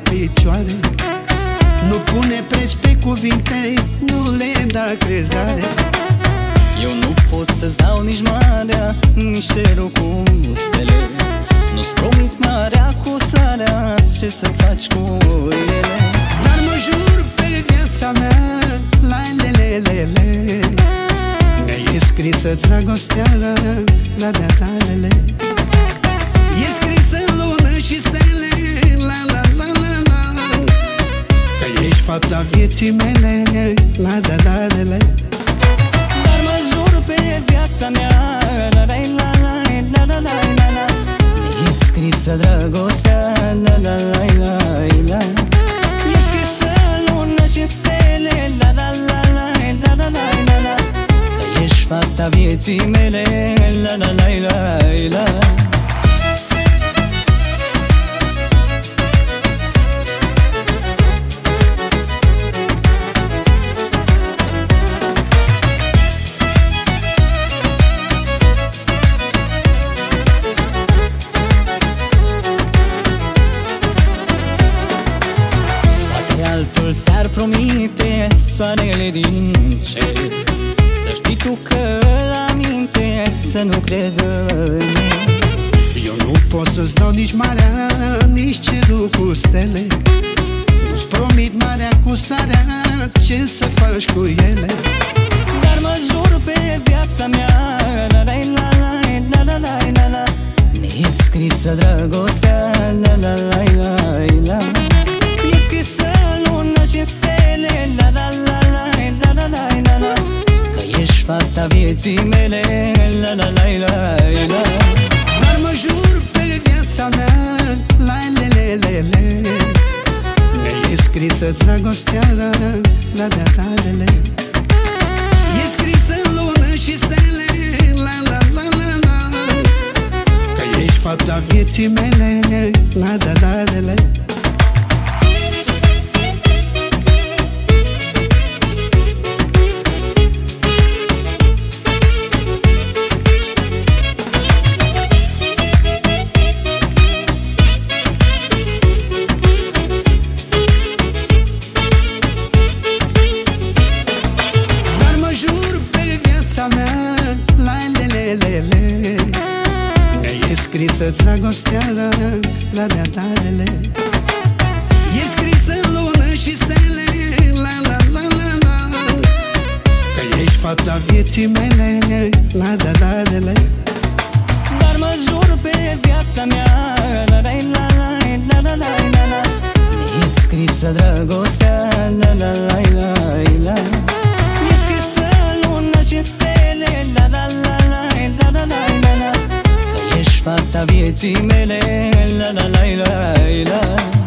picioare. Nu pune preț pe cuvinte, nu le da crezare. Eu nu pot să-ți dau nici marea, nici cerul cu stele. Nu-ți promit marea cu sarea, ce să faci cu ele. Dar mă jur pe viața mea, la lelelele, mi-e scrisă dragostea, la da-da-lele. E scrisă în lună și stele, la-la-la-la-la, că ești fata vieții mele, la-da-da-lele. Dar mă jur pe viața mea, la-la-la-la-la-la-la, mi-e scrisă dragostea, la-la-la-la-la, e scrisă în lună și stele, la-la-la-la-la-la-la, că ești fata vieții mele, la-la-la-la-la. Altul ți-ar promite soarele din cer, să știi tu că la minte să nu crezi în el. Eu nu pot să-ți dau nici marea, nici cerul cu stele. Nu-ți promit marea cu sarea, ce să faci cu ele. Dar mă jur pe viața mea, la-la-la-la-la-la-la, mi-e scrisă dragostea, la-la-la-la-la, e scrisă și stele, la-la-la-la-la-la-la, că ești fata vieții mele, la-la-la-la-la. Dar mă jur pe viața mea, la lelelele, mi-e scrisă dragostea, la-da-da-lele. E scrisă în lună și stele, la-la-la-la-la, că ești fata vieții mele, la-da-da-lele. Mi-e scrisă dragostea, la-da-da-lele. E scrisă în lună și stele, la-la-la-la-la, că ești fata vieții mele, la-da-da-lele. Dar mă jur pe viața mea, la-la-la-la-la-la-la, mi-e scrisă dragostea, la-la-la-la-la, e scrisă în lună și stele, la-la-la-la-la-la, că ești fata vieții mele, la-la-la-la-la.